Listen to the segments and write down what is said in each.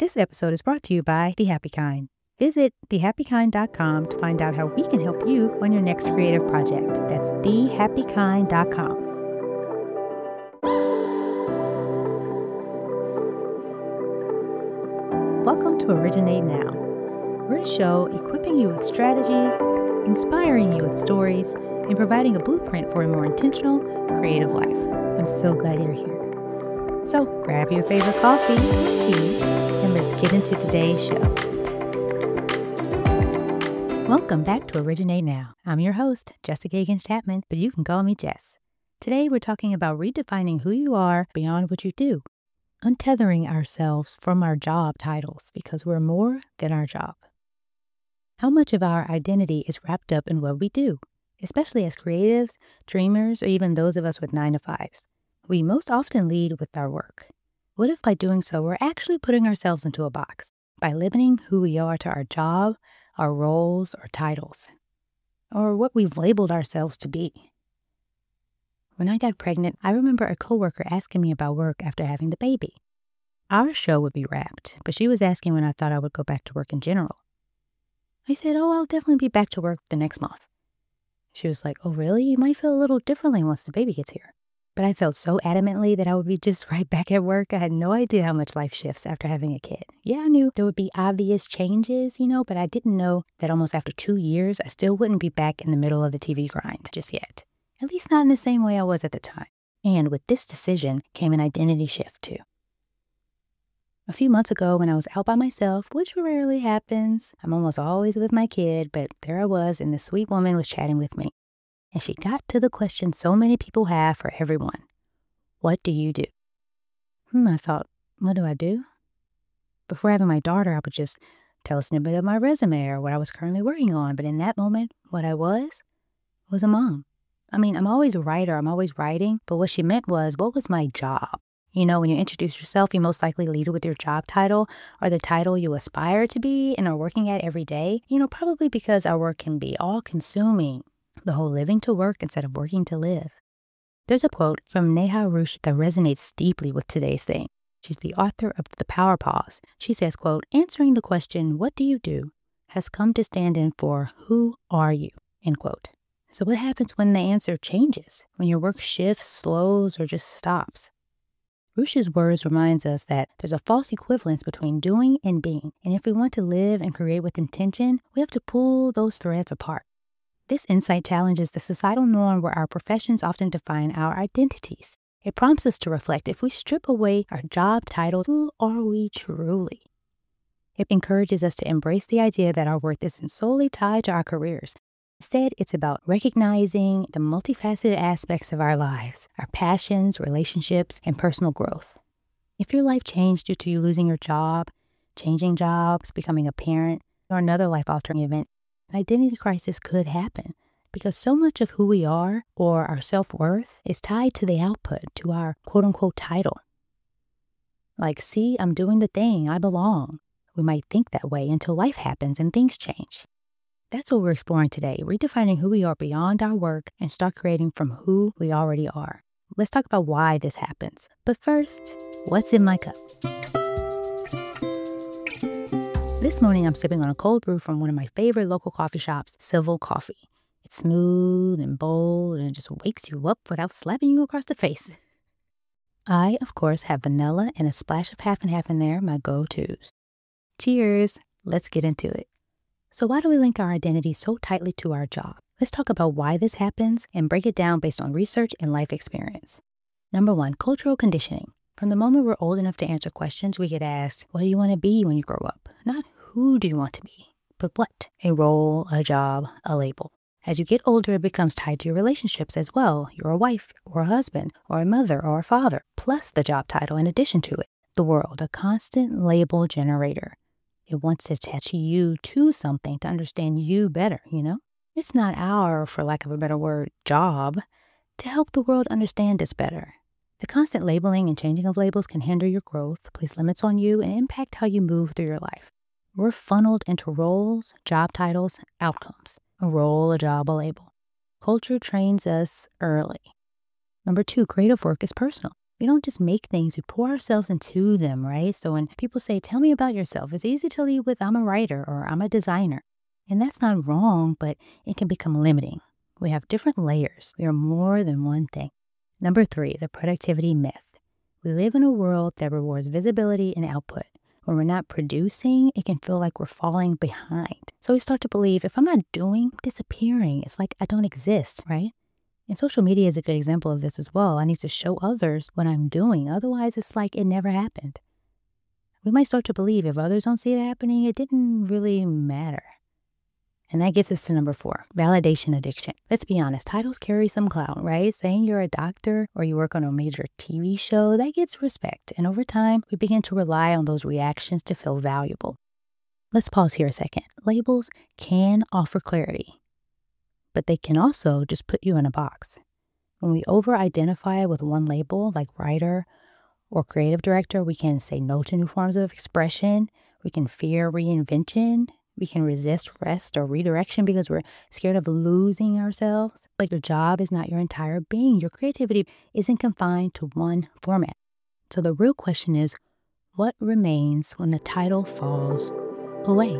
This episode is brought to you by The Happy Kind. Visit thehappykind.com to find out how we can help you on your next creative project. That's thehappykind.com. Welcome to Originate Now. We're a show equipping you with strategies, inspiring you with stories, and providing a blueprint for a more intentional, creative life. I'm so glad you're here. So grab your favorite coffee or tea, and let's get into today's show. Welcome back to Originate Now. I'm your host, Jessica Higgins-Chapman, but you can call me Jess. Today we're talking about redefining who you are beyond what you do. Untethering ourselves from our job titles because we're more than our job. How much of our identity is wrapped up in what we do, especially as creatives, dreamers, or even those of us with 9-to-5s? We most often lead with our work. What if by doing so, we're actually putting ourselves into a box by limiting who we are to our job, our roles, or titles, or what we've labeled ourselves to be? When I got pregnant, I remember a coworker asking me about work after having the baby. Our show would be wrapped, but she was asking when I thought I would go back to work in general. I said, I'll definitely be back to work the next month. She was like, oh, really? You might feel a little differently once the baby gets here. But I felt so adamantly that I would be just right back at work. I had no idea how much life shifts after having a kid. Yeah, I knew there would be obvious changes, but I didn't know that almost after 2 years, I still wouldn't be back in the middle of the TV grind just yet. At least not in the same way I was at the time. And with this decision came an identity shift too. A few months ago when I was out by myself, which rarely happens, I'm almost always with my kid, but there I was and this sweet woman was chatting with me. And she got to the question so many people have for everyone. What do you do? I thought, what do I do? Before having my daughter, I would just tell a snippet of my resume or what I was currently working on. But in that moment, what I was a mom. I'm always a writer, I'm always writing. But what she meant was, what was my job? When you introduce yourself, you most likely lead with your job title or the title you aspire to be and are working at every day. Probably because our work can be all-consuming. The whole living to work instead of working to live. There's a quote from Neha Rush that resonates deeply with today's thing. She's the author of The Power Pause. She says, quote, answering the question, what do you do, has come to stand in for who are you, end quote. So what happens when the answer changes, when your work shifts, slows, or just stops? Rush's words reminds us that there's a false equivalence between doing and being. And if we want to live and create with intention, we have to pull those threads apart. This insight challenges the societal norm where our professions often define our identities. It prompts us to reflect, if we strip away our job title, who are we truly? It encourages us to embrace the idea that our worth isn't solely tied to our careers. Instead, it's about recognizing the multifaceted aspects of our lives, our passions, relationships, and personal growth. If your life changed due to you losing your job, changing jobs, becoming a parent, or another life-altering event, an identity crisis could happen because so much of who we are or our self-worth is tied to the output, to our quote-unquote title. Like, see, I'm doing the thing, I belong. We might think that way until life happens and things change. That's what we're exploring today, redefining who we are beyond our work and start creating from who we already are. Let's talk about why this happens. But first, what's in my cup? This morning, I'm sipping on a cold brew from one of my favorite local coffee shops, Civil Coffee. It's smooth and bold and it just wakes you up without slapping you across the face. I, of course, have vanilla and a splash of half and half in there, my go-tos. Cheers. Let's get into it. So why do we link our identity so tightly to our job? Let's talk about why this happens and break it down based on research and life experience. Number 1, cultural conditioning. From the moment we're old enough to answer questions, we get asked, what do you want to be when you grow up? Not who do you want to be, but what? A role, a job, a label. As you get older, it becomes tied to your relationships as well. You're a wife or a husband or a mother or a father, plus the job title in addition to it. The world, a constant label generator. It wants to attach you to something to understand you better, It's not our, for lack of a better word, job to help the world understand us better. The constant labeling and changing of labels can hinder your growth, place limits on you, and impact how you move through your life. We're funneled into roles, job titles, outcomes. A role, a job, a label. Culture trains us early. Number 2, creative work is personal. We don't just make things, we pour ourselves into them, right? So when people say, tell me about yourself, it's easy to lead with, I'm a writer or I'm a designer. And that's not wrong, but it can become limiting. We have different layers. We are more than one thing. Number 3, the productivity myth. We live in a world that rewards visibility and output. When we're not producing, it can feel like we're falling behind. So we start to believe if I'm not doing, I'm disappearing. It's like I don't exist, right? And social media is a good example of this as well. I need to show others what I'm doing. Otherwise, it's like it never happened. We might start to believe if others don't see it happening, it didn't really matter. And that gets us to number 4, validation addiction. Let's be honest, titles carry some clout, right? Saying you're a doctor or you work on a major TV show, that gets respect. And over time, we begin to rely on those reactions to feel valuable. Let's pause here a second. Labels can offer clarity, but they can also just put you in a box. When we over-identify with one label, like writer or creative director, we can say no to new forms of expression. We can fear reinvention. We can resist rest or redirection because we're scared of losing ourselves. But your job is not your entire being. Your creativity isn't confined to one format. So the real question is, what remains when the title falls away?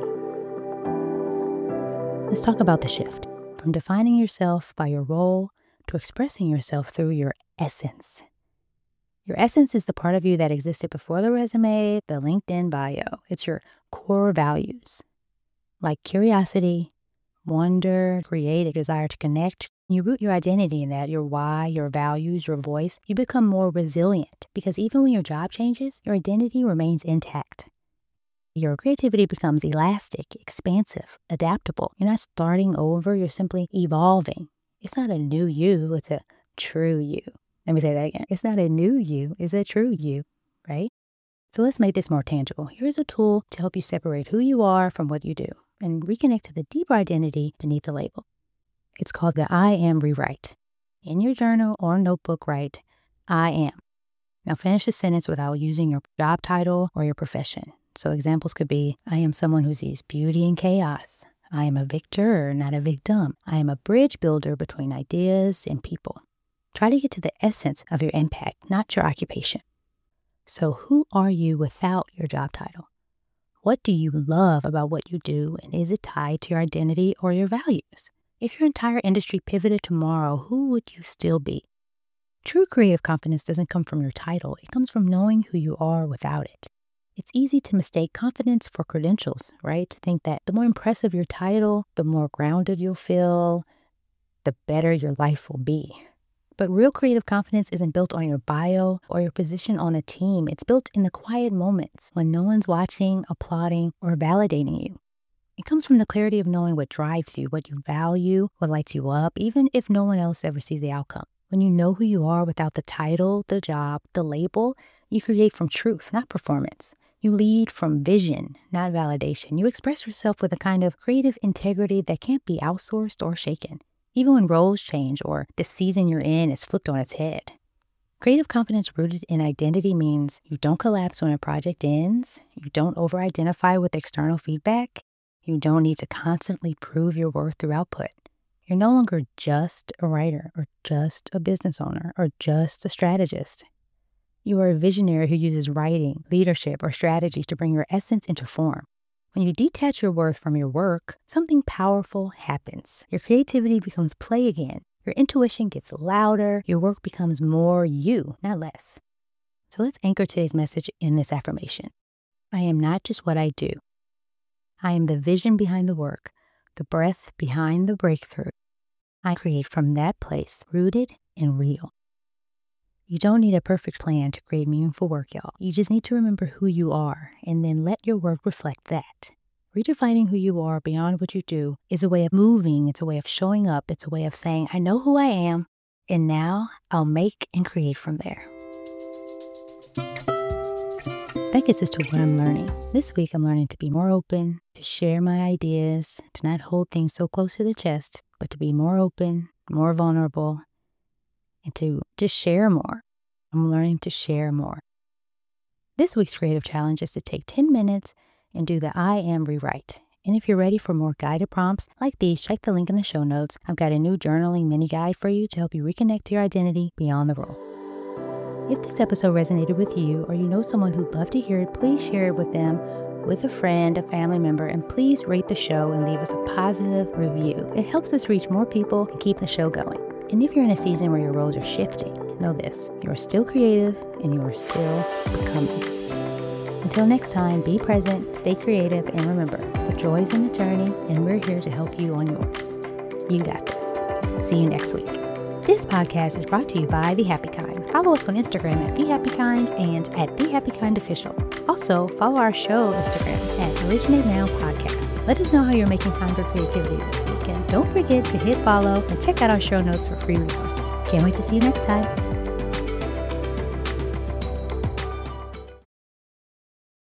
Let's talk about the shift from defining yourself by your role to expressing yourself through your essence. Your essence is the part of you that existed before the resume, the LinkedIn bio. It's your core values. Like curiosity, wonder, creative desire to connect. You root your identity in that, your why, your values, your voice. You become more resilient because even when your job changes, your identity remains intact. Your creativity becomes elastic, expansive, adaptable. You're not starting over, you're simply evolving. It's not a new you, it's a true you. Let me say that again. It's not a new you, it's a true you, right? So let's make this more tangible. Here's a tool to help you separate who you are from what you do and reconnect to the deeper identity beneath the label. It's called the I Am Rewrite. In your journal or notebook, write, I am. Now finish the sentence without using your job title or your profession. So examples could be, I am someone who sees beauty in chaos. I am a victor, not a victim. I am a bridge builder between ideas and people. Try to get to the essence of your impact, not your occupation. So who are you without your job title? What do you love about what you do, and is it tied to your identity or your values? If your entire industry pivoted tomorrow, who would you still be? True creative confidence doesn't come from your title. It comes from knowing who you are without it. It's easy to mistake confidence for credentials, right? To think that the more impressive your title, the more grounded you'll feel, the better your life will be. But real creative confidence isn't built on your bio or your position on a team. It's built in the quiet moments when no one's watching, applauding, or validating you. It comes from the clarity of knowing what drives you, what you value, what lights you up, even if no one else ever sees the outcome. When you know who you are without the title, the job, the label, you create from truth, not performance. You lead from vision, not validation. You express yourself with a kind of creative integrity that can't be outsourced or shaken, even when roles change or the season you're in is flipped on its head. Creative confidence rooted in identity means you don't collapse when a project ends, you don't over-identify with external feedback, you don't need to constantly prove your worth through output. You're no longer just a writer or just a business owner or just a strategist. You are a visionary who uses writing, leadership, or strategy to bring your essence into form. When you detach your worth from your work, something powerful happens. Your creativity becomes play again. Your intuition gets louder. Your work becomes more you, not less. So let's anchor today's message in this affirmation. I am not just what I do. I am the vision behind the work, the breath behind the breakthrough. I create from that place, rooted and real. You don't need a perfect plan to create meaningful work, y'all. You just need to remember who you are and then let your work reflect that. Redefining who you are beyond what you do is a way of moving. It's a way of showing up. It's a way of saying, I know who I am, and now I'll make and create from there. That gets us to what I'm learning. This week, I'm learning to be more open, to share my ideas, to not hold things so close to the chest, but to be more open, more vulnerable, and to just share more. I'm learning to share more. This week's creative challenge is to take 10 minutes and do the I Am Rewrite. And if you're ready for more guided prompts like these, check the link in the show notes. I've got a new journaling mini guide for you to help you reconnect to your identity beyond the role. If this episode resonated with you or you know someone who'd love to hear it, please share it with them, with a friend, a family member, and please rate the show and leave us a positive review. It helps us reach more people and keep the show going. And if you're in a season where your roles are shifting, know this: you're still creative and you're still becoming. Until next time, be present, stay creative, and remember, the joy is in the journey, and we're here to help you on yours. You got this. See you next week. This podcast is brought to you by The Happy Kind. Follow us on Instagram at The Happy Kind and at The Happy Kind Official. Also, follow our show Instagram at Originate Now Podcast. Let us know how you're making time for creativity this week. And don't forget to hit follow and check out our show notes for free resources. Can't wait to see you next time.